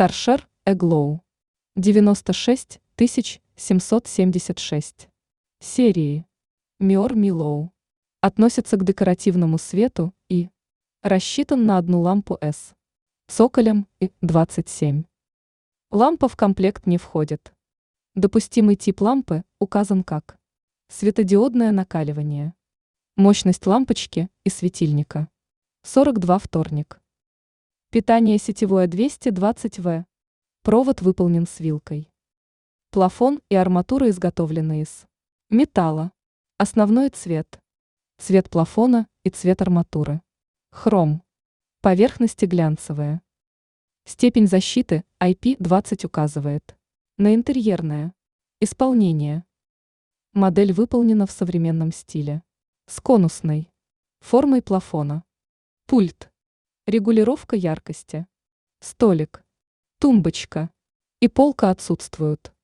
Торшер Эглоу 96776 серии Миор Милоу относится к декоративному свету и рассчитан на одну лампу с цоколем и 27. Лампа в комплект не входит. Допустимый тип лампы указан как светодиодное накаливание. Мощность лампочки и светильника 42 вторник. Питание сетевое 220 В. Провод выполнен с вилкой. Плафон и арматура изготовлены из металла. Основной цвет. Цвет плафона и цвет арматуры. Хром. Поверхности глянцевые. Степень защиты IP20 указывает на интерьерное исполнение. Модель выполнена в современном стиле. С конусной формой плафона. Пульт. Регулировка яркости. Столик. Тумбочка и полка отсутствуют.